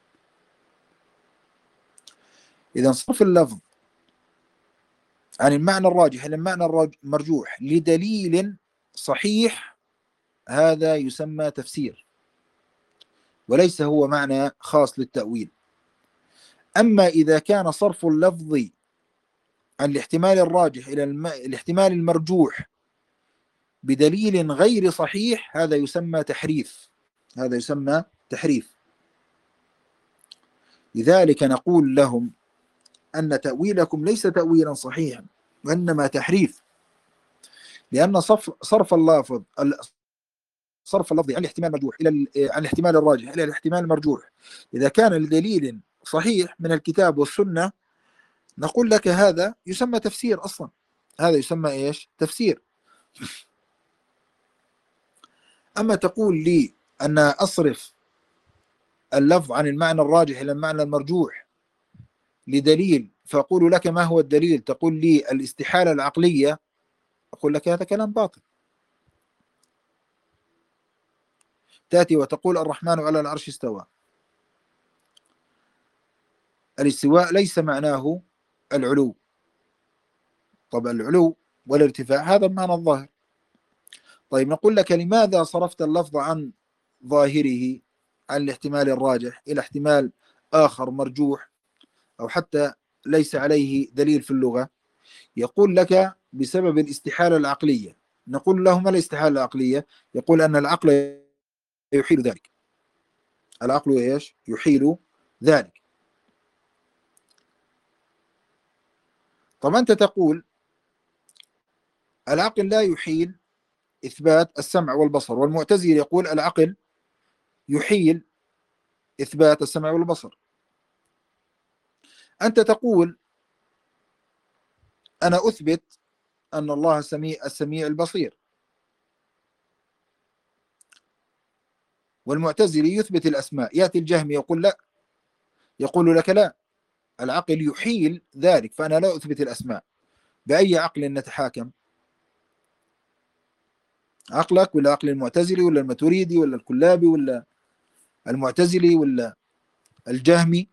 إذا صرف اللفظ عن المعنى الراجح إلى المعنى المرجوح لدليل صحيح، هذا يسمى تفسير، وليس هو معنى خاص للتأويل. أما إذا كان صرف اللفظ عن الاحتمال الراجح إلى الاحتمال المرجوح بدليل غير صحيح، هذا يسمى تحريف، هذا يسمى تحريف. لذلك نقول لهم أن تأويلكم ليس تأويلا صحيحا، وإنما تحريف، لأن صرف اللفظ عن الاحتمال المرجوح عن الاحتمال الراجح إلى الاحتمال المرجوح إذا كان لدليل صحيح من الكتاب والسنة، نقول لك هذا يسمى تفسير أصلا. هذا يسمى إيش؟ تفسير. أما تقول لي أن أصرف اللفظ عن المعنى الراجح إلى المعنى المرجوح لدليل، فأقول لك ما هو الدليل؟ تقول لي الاستحالة العقلية، أقول لك هذا كلام باطل. تأتي وتقول الرحمن على العرش استوى، الاستواء ليس معناه العلو. طب العلو والارتفاع هذا المعنى الظاهر. طيب نقول لك لماذا صرفت اللفظ عن ظاهره، عن الاحتمال الراجح، إلى احتمال آخر مرجوح أو حتى ليس عليه دليل في اللغة؟ يقول لك بسبب الاستحالة العقلية. نقول له ما الاستحالة العقلية؟ يقول أن العقل يحيل ذلك. العقل إيش؟ يحيل ذلك. طب أنت تقول العقل لا يحيل إثبات السمع والبصر، والمعتزلي يقول العقل يحيل إثبات السمع والبصر. أنت تقول أنا أثبت أن الله السميع البصير، والمعتزلي يثبت الأسماء. يأتي الجهمي يقول لا، يقول لك لا، العقل يحيل ذلك، فأنا لا أثبت الأسماء. بأي عقل نتحاكم؟ عقلك ولا عقل المعتزلي ولا الماتريدي ولا الكلابي ولا المعتزلي ولا الجهمي؟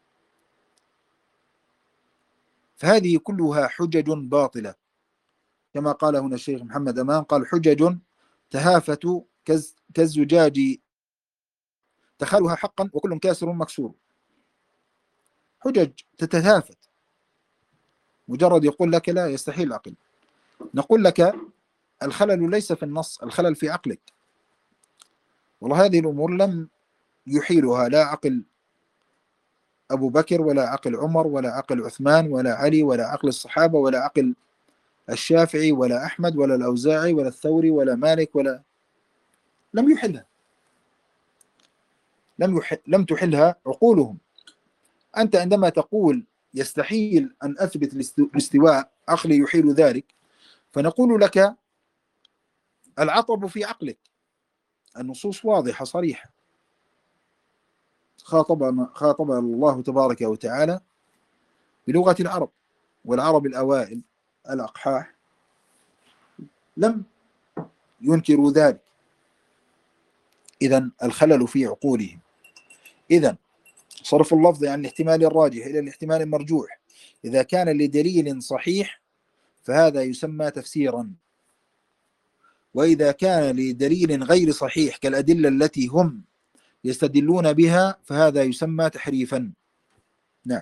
فهذه كلها حجج باطلة، كما قال هنا الشيخ محمد أمان، قال حجج تهافت كالزجاج تخالها حقا وكل كاسر مكسور. حجج تتهافت، مجرد يقول لك لا يستحيل العقل. نقول لك الخلل ليس في النص، الخلل في عقلك. والله هذه الأمور لم يحيلها لا عقل أبو بكر ولا عقل عمر ولا عقل عثمان ولا علي ولا عقل الصحابة ولا عقل الشافعي ولا أحمد ولا الأوزاعي ولا الثوري ولا مالك، ولا لم يحلها، لم تحلها عقولهم. أنت عندما تقول يستحيل أن أثبت الاستواء، عقلي يحيل ذلك، فنقول لك العطب في عقلك. النصوص واضحة صريحة، خاطب الله تبارك وتعالى بلغة العرب، والعرب الأوائل الأقحاح لم ينكروا ذلك. إذن الخلل في عقولهم. إذن صرف اللفظ عن الاحتمال الراجح إلى الاحتمال المرجوح إذا كان لدليل صحيح فهذا يسمى تفسيرا، وإذا كان لدليل غير صحيح كالأدلة التي هم يستدلون بها فهذا يسمى تحريفا. نعم.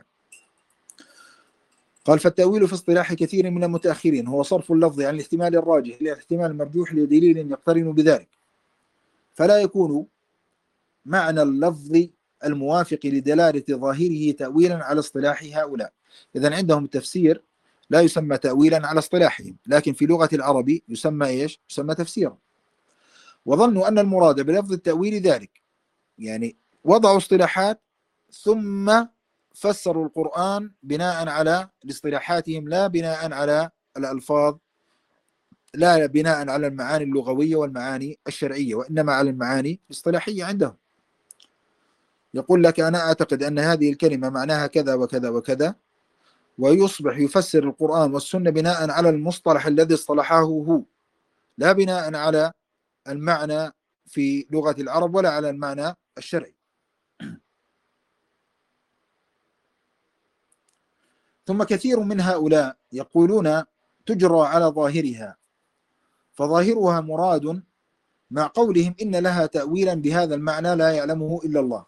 قال فالتأويل في اصطلاح كثير من المتأخرين هو صرف اللفظ عن الاحتمال الراجح إلى الاحتمال المرجوح لدليل يقترن بذلك، فلا يكون معنى اللفظ الموافق لدلالة ظاهره تأويلا على اصطلاح هؤلاء. إذن عندهم التفسير لا يسمى تأويلا على اصطلاحهم، لكن في لغة العرب يسمى إيش؟ يسمى تفسيرا. وظنوا أن المراد بلفظ التأويل ذلك، يعني وضعوا اصطلاحات ثم فسروا القرآن بناء على اصطلاحاتهم، لا بناء على الألفاظ، لا بناء على المعاني اللغوية والمعاني الشرعية، وإنما على المعاني الاصطلاحية عندهم. يقول لك أنا أعتقد أن هذه الكلمة معناها كذا وكذا وكذا، ويصبح يفسر القرآن والسنة بناء على المصطلح الذي اصطلحه هو، لا بناء على المعنى في لغة العرب ولا على المعنى الشرعي. ثم كثير من هؤلاء يقولون تجرى على ظاهرها، فظاهرها مراد، مع قولهم إن لها تأويلا بهذا المعنى لا يعلمه إلا الله.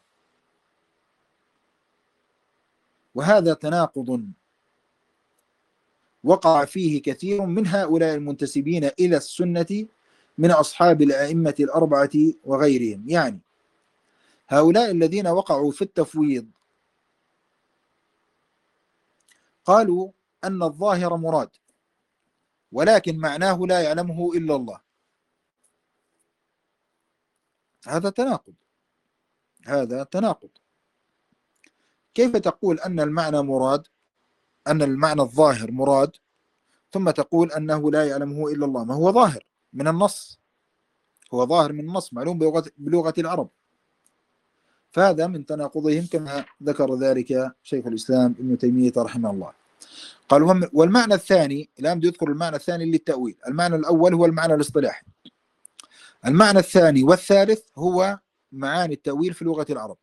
وهذا تناقض وقع فيه كثير من هؤلاء المنتسبين إلى السنة من أصحاب الأئمة الأربعة وغيرهم. يعني هؤلاء الذين وقعوا في التفويض قالوا أن الظاهر مراد، ولكن معناه لا يعلمه إلا الله. هذا تناقض، هذا تناقض. كيف تقول أن المعنى مراد، أن المعنى الظاهر مراد، ثم تقول أنه لا يعلمه إلا الله؟ ما هو ظاهر من النص، هو ظاهر من النص، معلوم بلغة العرب. فهذا من تناقضهم كما ذكر ذلك شيخ الإسلام ابن تيمية رحمه الله. قال والمعنى الثاني، الآن يذكر المعنى الثاني للتأويل. المعنى الأول هو المعنى الاصطلاحي، المعنى الثاني والثالث هو معاني التأويل في لغة العرب.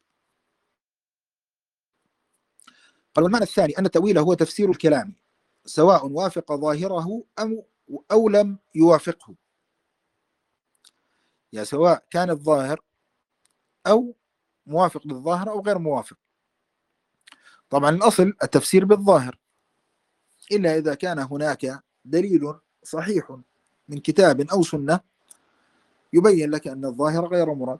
قال والمعنى الثاني أن التأويل هو تفسير الكلام سواء وافق ظاهره أو لم يوافقه، يعني سواء كان الظاهر أو موافق للظاهر أو غير موافق. طبعا الأصل التفسير بالظاهر، إلا إذا كان هناك دليل صحيح من كتاب أو سنة يبين لك أن الظاهر غير مراد.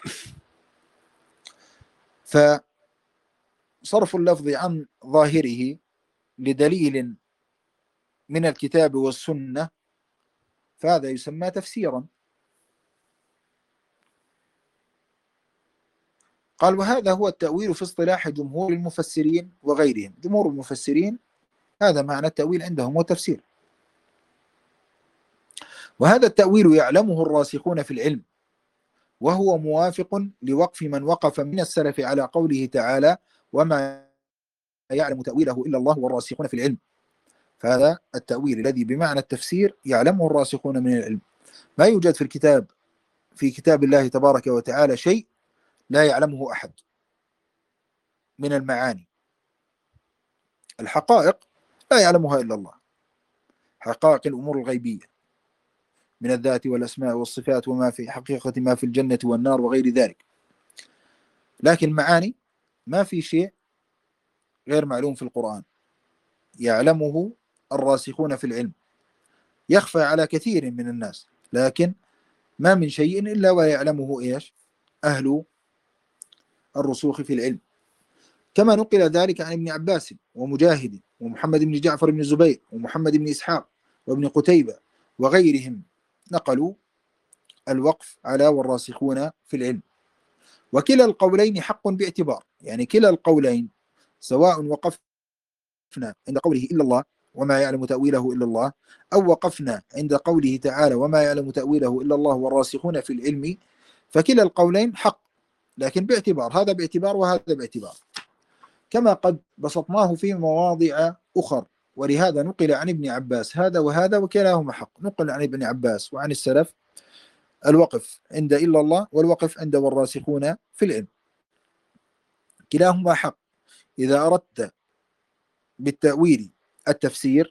فصرف اللفظ عن ظاهره لدليل من الكتاب والسنة فهذا يسمى تفسيرا. قال وهذا هو التأويل في اصطلاح جمهور المفسرين وغيرهم. جمهور المفسرين هذا معنى التأويل عندهم وتفسير. وهذا التأويل يعلمه الراسخون في العلم، وهو موافق لوقف من وقف من السلف على قوله تعالى وما يعلم تأويله إلا الله والراسخون في العلم. فهذا التأويل الذي بمعنى التفسير يعلمه الراسخون من العلم. ما يوجد في كتاب الله تبارك وتعالى شيء لا يعلمه أحد من المعاني. الحقائق لا يعلمها إلا الله، حقائق الأمور الغيبية من الذات والأسماء والصفات وما في حقيقة ما في الجنة والنار وغير ذلك. لكن معاني ما في شيء غير معلوم في القرآن يعلمه الراسخون في العلم، يخفى على كثير من الناس، لكن ما من شيء إلا ويعلمه إيش؟ أهل الرسوخ في العلم. كما نقل ذلك عن ابن عباس ومجاهد ومحمد بن جعفر بن الزبير ومحمد بن إسحاق وابن قتيبة وغيرهم، نقلوا الوقف على والراسخون في العلم. وكلا القولين حق باعتبار، يعني كلا القولين سواء وقفنا عند قوله إلا الله وما يعلم تأويله إلا الله، أو وقفنا عند قوله تعالى وما يعلم تأويله إلا الله والراسخون في العلم، فكلا القولين حق، لكن باعتبار، هذا باعتبار وهذا باعتبار، كما قد بسطناه في مواضع أخر. ولهذا نقل عن ابن عباس هذا وهذا وكلاهما حق. نقل عن ابن عباس وعن السلف الوقف عند إلا الله والوقف عند والراسخون في العلم، كلاهما حق. إذا أردت بالتأويل التفسير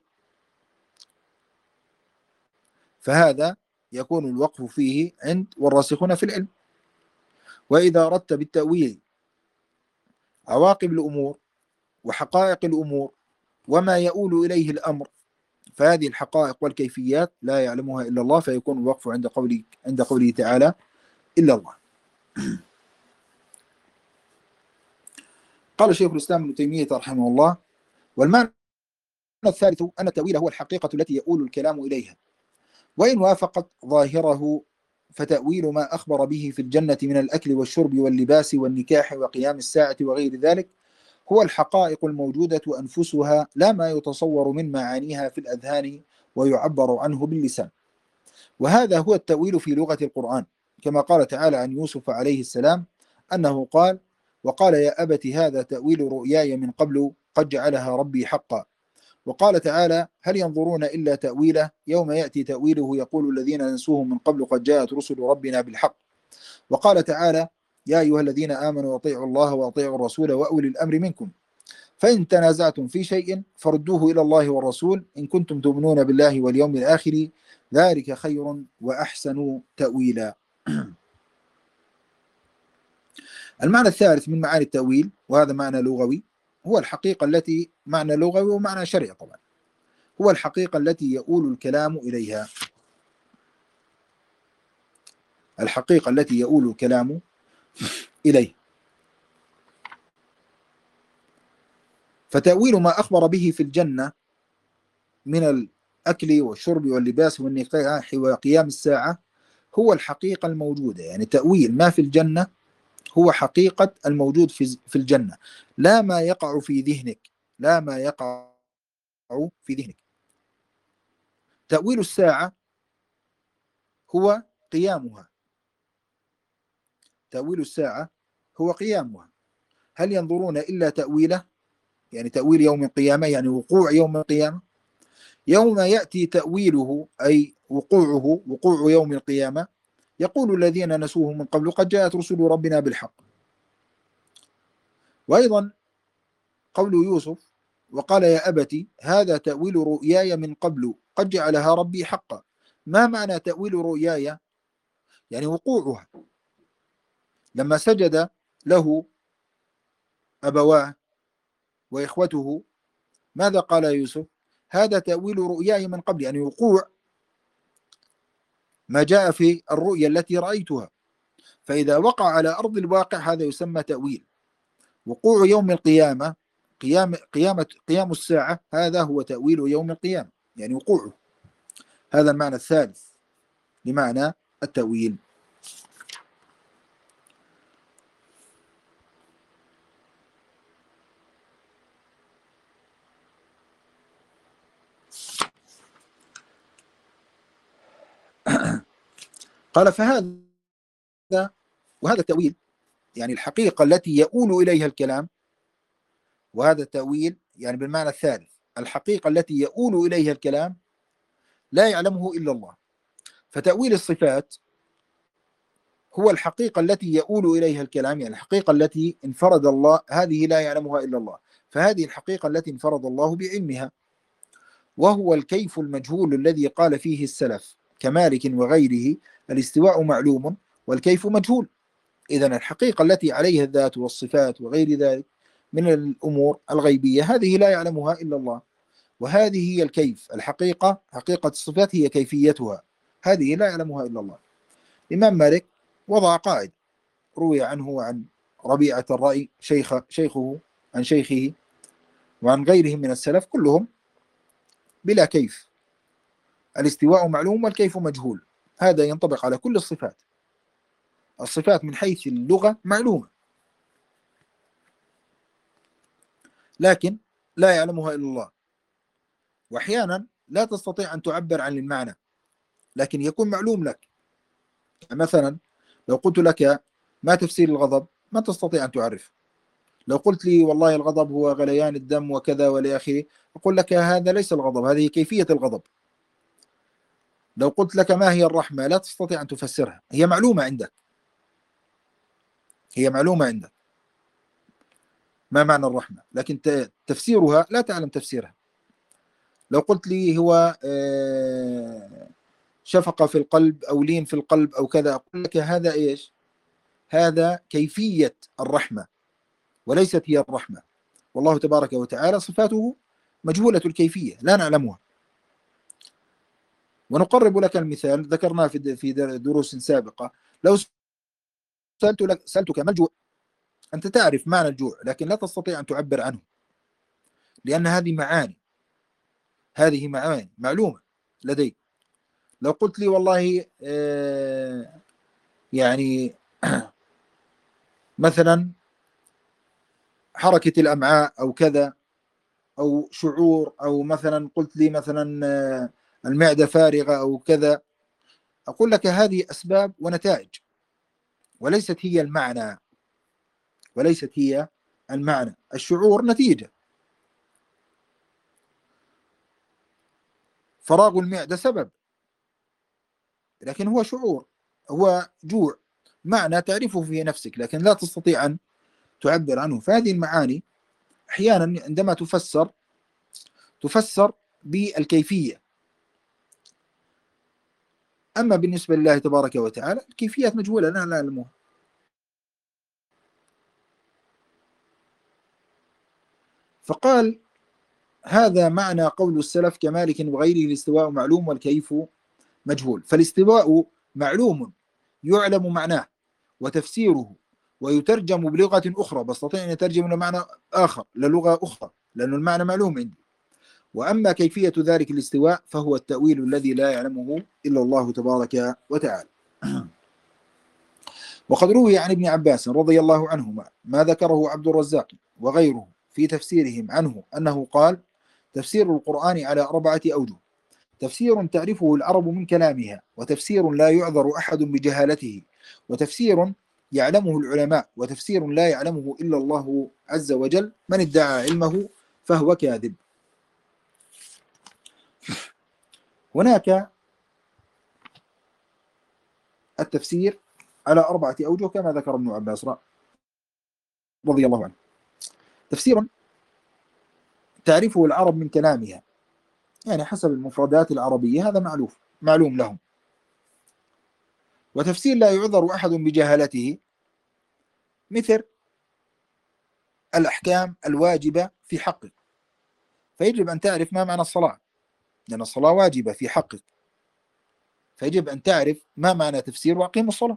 فهذا يكون الوقف فيه عند والراسخون في العلم. وإذا أردت بالتأويل عواقب الأمور وحقائق الأمور وما يؤول إليه الأمر، فهذه الحقائق والكيفيات لا يعلمها إلا الله، فيكون الوقف عند قوله تعالى إلا الله. قال شيخ الإسلام ابن تيمية رحمه الله والمعنى الثالث أن التأويل هو الحقيقة التي يؤول الكلام إليها، وإن وافقت ظاهره فتأويل ما أخبر به في الجنة من الأكل والشرب واللباس والنكاح وقيام الساعة وغير ذلك هو الحقائق الموجودة أنفسها، لا ما يتصور من معانيها في الأذهان ويعبر عنه باللسان. وهذا هو التأويل في لغة القرآن، كما قال تعالى عن يوسف عليه السلام أنه قال وقال يا أبت هذا تأويل رؤياي من قبل قد جعلها ربي حقا. وقال تعالى هل ينظرون إلا تأويله يوم يأتي تأويله يقول الذين نسوه من قبل قد جاءت رسل ربنا بالحق. وقال تعالى يا أيها الذين آمنوا أطيعوا الله وأطيعوا الرسول وأولي الأمر منكم فإن تنازعتم في شيء فردوه إلى الله والرسول إن كنتم تؤمنون بالله واليوم الآخر ذلك خير وأحسن تأويلا. المعنى الثالث من معاني التأويل، وهذا معنى لغوي، هو الحقيقة التي، معنى لغوي ومعنى شرعي طبعا، هو الحقيقة التي يؤول الكلام إليها، الحقيقة التي يؤول الكلام إليه. فتأويل ما أخبر به في الجنة من الأكل والشرب واللباس والنكاح وقيام الساعة هو الحقيقة الموجودة. يعني تأويل ما في الجنة هو حقيقة الموجود في الجنة، لا ما يقع في ذهنك، لا ما يقع في ذهنك. تأويل الساعة هو قيامها، تأويل الساعة هو قيامها. هل ينظرون إلا تأويله؟ يعني تأويل يوم القيامة، يعني وقوع يوم القيامة. يوم يأتي تأويله أي وقوعه، وقوع يوم القيامة، يقول الذين نسوه من قبل قد جاءت رسل ربنا بالحق. وأيضا قول يوسف وقال يا أبت هذا تأويل رؤياي من قبل قد جعلها ربي حقا. ما معنى تأويل رؤياي؟ يعني وقوعها. لما سجد له أبواه وإخوته ماذا قال يوسف؟ هذا تأويل رؤياي من قبل، يعني وقوع ما جاء في الرؤيا التي رأيتها. فإذا وقع على أرض الواقع هذا يسمى تأويل. وقوع يوم القيامة، قيام الساعة، هذا هو تأويل يوم القيامة، يعني وقوعه. هذا المعنى الثالث لمعنى التأويل. قال فهذا، وهذا التأويل يعني الحقيقة التي يؤول إليها الكلام، وهذا التأويل يعني بالمعنى الثالث الحقيقة التي يؤول إليها الكلام لا يعلمه إلا الله. فتأويل الصفات هو الحقيقة التي يؤول إليها الكلام، يعني الحقيقة التي انفرد الله، هذه لا يعلمها إلا الله، فهذه الحقيقة التي انفرد الله بعلمها. وهو الكيف المجهول الذي قال فيه السلف كمالك وغيره الاستواء معلوم والكيف مجهول. إذن الحقيقة التي عليها الذات والصفات وغير ذلك من الأمور الغيبية هذه لا يعلمها إلا الله، وهذه هي الكيف. الحقيقة حقيقة الصفات هي كيفيتها، هذه لا يعلمها إلا الله. الإمام مالك وضع قاعدة روي عنه وعن ربيعة الرأي شيخه عن شيخه وعن غيرهم من السلف كلهم بلا كيف. الاستواء معلوم والكيف مجهول، هذا ينطبق على كل الصفات. الصفات من حيث اللغة معلومة لكن لا يعلمها إلا الله. وأحيانا لا تستطيع أن تعبر عن المعنى لكن يكون معلوم لك. مثلا لو قلت لك ما تفسير الغضب ما تستطيع أن تعرف. لو قلت لي والله الغضب هو غليان الدم وكذا والى اخره، اقول لك هذا ليس الغضب، هذه كيفية الغضب. لو قلت لك ما هي الرحمة لا تستطيع أن تفسرها، هي معلومة عندك، هي معلومة عندك ما معنى الرحمة، لكن تفسيرها لا تعلم تفسيرها. لو قلت لي هو شفقة في القلب أو لين في القلب أو كذا، أقول لك هذا إيش؟ هذا كيفية الرحمة وليست هي الرحمة. والله تبارك وتعالى صفاته مجهولة الكيفية لا نعلمها. ونقرب لك المثال ذكرناه في دروس سابقة. لو سألتك ما الجوع، أنت تعرف معنى الجوع لكن لا تستطيع أن تعبر عنه، لأن هذه معاني، هذه معاني معلومة لديك. لو قلت لي والله يعني مثلا حركة الأمعاء أو كذا أو شعور، أو مثلا قلت لي مثلا المعدة فارغة أو كذا، أقول لك هذه أسباب ونتائج وليست هي المعنى، وليست هي المعنى. الشعور نتيجة، فراغ المعدة سبب لكن هو شعور، هو جوع، معنى تعرفه في نفسك لكن لا تستطيع أن تعبر عنه. فهذه المعاني أحيانا عندما تفسر بالكيفية. أما بالنسبة لله تبارك وتعالى الكيفيات مجهولة لا نعلمها. فقال هذا معنى قول السلف كمالك وغيره الاستواء معلوم والكيف مجهول. فالاستواء معلوم يعلم معناه وتفسيره ويترجم بلغة أخرى، بستطيع أن أترجم لمعنى آخر للغة أخرى لأن المعنى معلوم عندي. وأما كيفية ذلك الاستواء فهو التأويل الذي لا يعلمه إلا الله تبارك وتعالى. وقد روي عن ابن عباس رضي الله عنهما ما ذكره عبد الرزاق وغيره في تفسيرهم عنه أنه قال: تفسير القرآن على 4 أوجه: تفسير تعرفه العرب من كلامها، وتفسير لا يعذر أحد بجهالته، وتفسير يعلمه العلماء، وتفسير لا يعلمه إلا الله عز وجل. من ادعى علمه فهو كاذب. هناك التفسير على 4 أوجه كما ذكر ابن عباس رضي الله عنه: تفسير تعرفه العرب من كلامها، يعني حسب المفردات العربية، هذا معلوم لهم. وتفسير لا يعذر أحد بجهالته، مثل الأحكام الواجبة في حقك، فيجب أن تعرف ما معنى الصلاة، لأن الصلاة واجبة في حقك، فيجب أن تعرف ما معنى تفسير وأقيم الصلاة.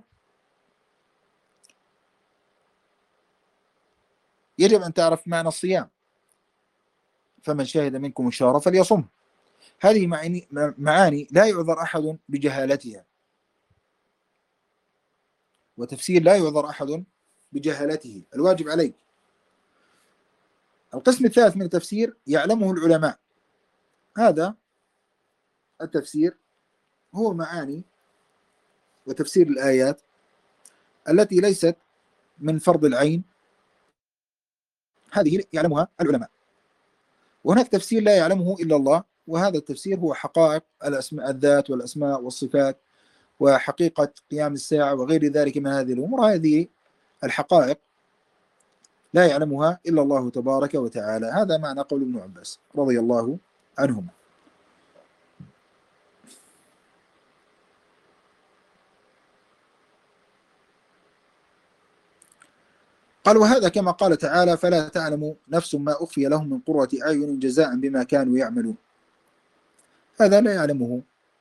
يجب أن تعرف معنى الصيام، فمن شهد منكم الشهر فليصم. هذه معاني لا يعذر أحد بجهالتها، وتفسير لا يعذر أحد بجهالته، الواجب عليك. القسم الثالث من التفسير يعلمه العلماء، هذا التفسير هو معاني وتفسير الآيات التي ليست من فرض العين، هذه يعلمها العلماء. وهناك تفسير لا يعلمه إلا الله، وهذا التفسير هو حقائق الذات والأسماء والصفات، وحقيقة قيام الساعة وغير ذلك من هذه الأمور. هذه الحقائق لا يعلمها إلا الله تبارك وتعالى. هذا معنى قول ابن عباس رضي الله عنهما. قال: وهذا كما قال تعالى: فلا تعلم نفس ما أخفي لهم من قرة أعين جزاء بما كانوا يعملون. هذا لا يعلمه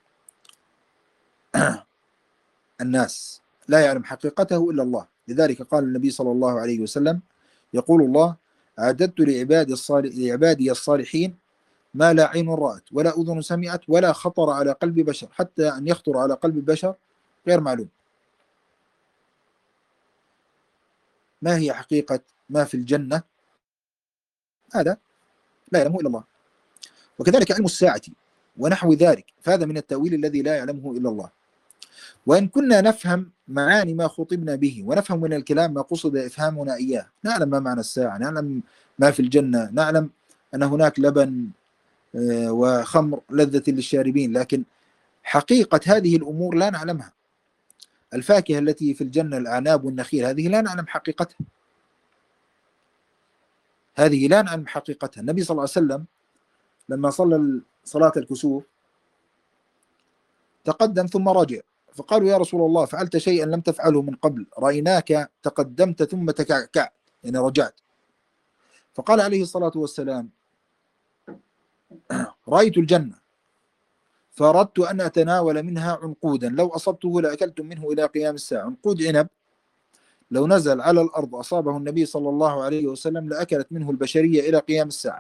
الناس، لا يعلم حقيقته إلا الله. لذلك قال النبي صلى الله عليه وسلم: يقول الله: أعددت لعبادي الصالحين ما لا عين رأت ولا أذن سمعت ولا خطر على قلب بشر. حتى أن يخطر على قلب بشر غير معلوم. ما هي حقيقة ما في الجنة؟ هذا لا يعلمه إلا الله. وكذلك علم الساعة ونحو ذلك، فهذا من التأويل الذي لا يعلمه إلا الله. وإن كنا نفهم معاني ما خطبنا به، ونفهم من الكلام ما قصد إفهامنا إياه، نعلم ما معنى الساعة، نعلم ما في الجنة، نعلم أن هناك لبن وخمر لذة للشاربين، لكن حقيقة هذه الأمور لا نعلمها. الفاكهة التي في الجنة، الأعناب والنخيل، هذه لا نعلم حقيقتها، هذه لا نعلم حقيقتها. النبي صلى الله عليه وسلم لما صلى صلاة الكسوف تقدم ثم رجع، فقالوا: يا رسول الله، فعلت شيئا لم تفعله من قبل، رأيناك تقدمت ثم تكعكعت، يعني رجعت. فقال عليه الصلاة والسلام: رأيت الجنة فأردت أن أتناول منها عنقودا، لو أصبته لأكلت منه إلى قيام الساعة. عنقود عنب لو نزل على الأرض أصابه النبي صلى الله عليه وسلم لأكلت منه البشرية إلى قيام الساعة.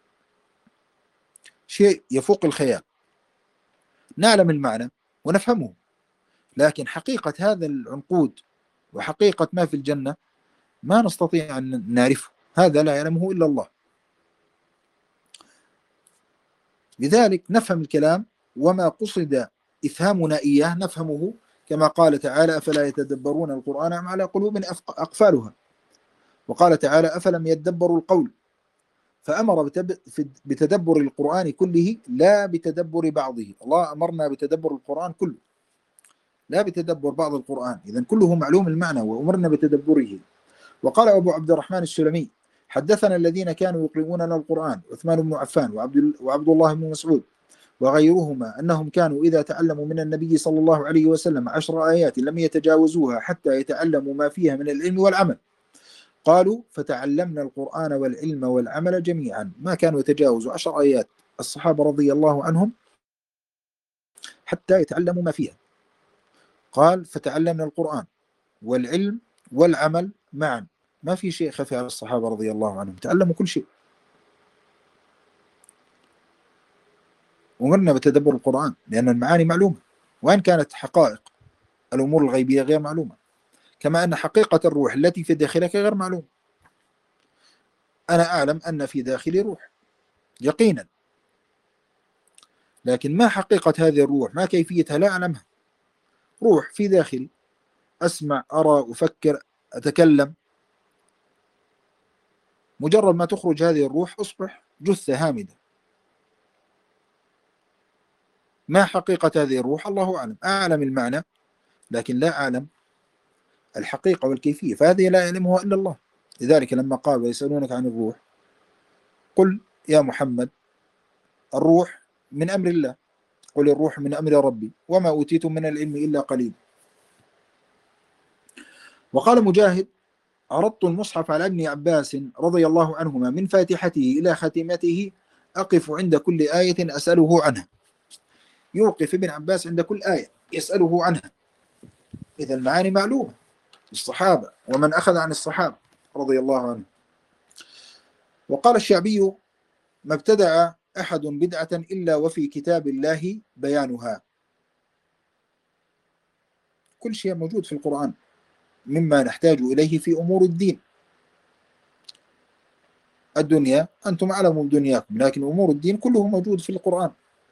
شيء يفوق الخيال. نعلم المعنى ونفهمه، لكن حقيقة هذا العنقود وحقيقة ما في الجنة ما نستطيع أن نعرفه، هذا لا يعلمه إلا الله. لذلك نفهم الكلام، وما قصد إفهامنا إياه نفهمه، كما قال تعالى: أفلا يتدبرون القرآن أم على قلوب أقفالها. وقال تعالى: أفلم يتدبروا القول، فأمر بتدبر القرآن كله لا بتدبر بعضه. الله أمرنا بتدبر القرآن كله، لا بتدبر بعض القرآن، إذن كله معلوم المعنى وأمرنا بتدبره. وقال أبو عبد الرحمن السلمي: حدثنا الذين كانوا يقرؤوننا القرآن عثمان بن عفان وعبد الله بن مسعود وغيرهما أنهم كانوا إذا تعلموا من النبي صلى الله عليه وسلم 10 آيات لم يتجاوزوها حتى يتعلموا ما فيها من العلم والعمل. قالوا: فتعلمنا القرآن والعلم والعمل جميعا. ما كانوا يتجاوزوا 10 آيات الصحابة رضي الله عنهم حتى يتعلموا ما فيها. قال: فتعلمنا القرآن والعلم والعمل معا. ما في شيء خفي على الصحابة رضي الله عنهم، تعلموا كل شيء. أمرنا بتدبر القرآن لأن المعاني معلومة، وإن كانت حقائق الأمور الغيبية غير معلومة، كما أن حقيقة الروح التي في داخلك غير معلومة. أنا أعلم أن في داخلي روح يقينا، لكن ما حقيقة هذه الروح، ما كيفيتها، لا أعلمها. روح في داخلي، أسمع، أرى، أفكر، أتكلم. مجرد ما تخرج هذه الروح أصبح جثة هامدة. ما حقيقة هذه الروح؟ الله أعلم. أعلم المعنى لكن لا أعلم الحقيقة والكيفية، فهذه لا يعلمها إلا الله. لذلك لما قال ويسألونك عن الروح قل يا محمد الروح من أمر الله، قل الروح من أمر ربي وما أوتيتم من العلم إلا قليل. وقال مجاهد عرضت المصحف على ابن عباس رضي الله عنهما من فاتحته إلى خاتمته أقف عند كل آية أسأله عنها. يوقف ابن عباس عند كل آية يسأله عنها. إذا المعاني معلومة للصحابة ومن أخذ عن الصحابة رضي الله عنهم. وقال الشعبي ما ابتدع أحد بدعة إلا وفي كتاب الله بيانها. كل شيء موجود في القرآن مما نحتاج إليه في أمور الدين. الدنيا أنتم أعلموا بدنياكم، لكن أمور الدين كله موجود في القرآن.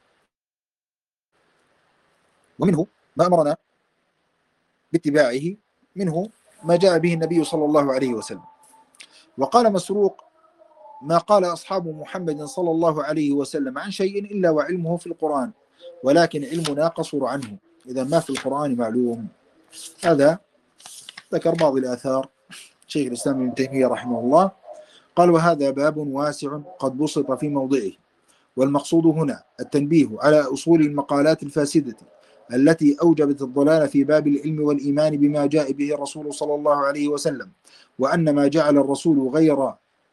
ومنه ما أمرنا باتباعه، منه ما جاء به النبي صلى الله عليه وسلم. وقال مسروق ما قال أصحاب محمد صلى الله عليه وسلم عن شيء إلا وعلمه في القرآن، ولكن علمنا قصر عنه. إذا ما في القرآن معلوم. هذا ذكر بعض الآثار شيخ الإسلام ابن تيمية رحمه الله. قال وهذا باب واسع قد بسط في موضعه، والمقصود هنا التنبيه على أصول المقالات الفاسدة التي أوجبت الضلال في باب العلم والإيمان بما جاء به الرسول صلى الله عليه وسلم، وأن ما جعل الرسول غير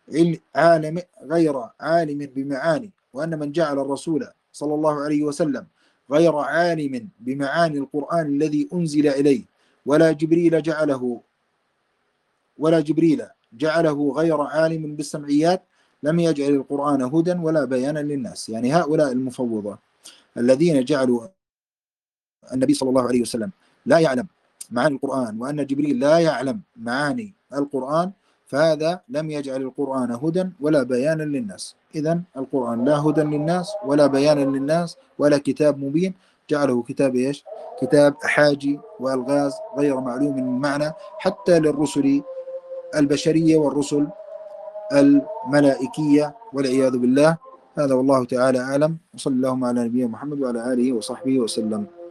عالم بمعاني، وأن من جعل الرسول صلى الله عليه وسلم غير عالم بمعاني القرآن الذي أنزل إليه، ولا جبريل جعله غير عالم بالسمعيات، لم يجعل القرآن هدى ولا بيانا للناس. يعني هؤلاء المفوضة الذين جعلوا النبي صلى الله عليه وسلم لا يعلم معاني القرآن، وأن جبريل لا يعلم معاني القرآن، فهذا لم يجعل القرآن هدى ولا بيانا للناس. إذن القرآن لا هدى للناس ولا بيانا للناس ولا كتاب مبين، جعله كتاب إيش؟ كتاب أحاجي وألغاز غير معلوم المعنى حتى للرسل البشرية والرسل الملائكية والعياذ بالله. هذا والله تعالى أعلم، وصلى اللهم على نبينا محمد وعلى آله وصحبه وسلم.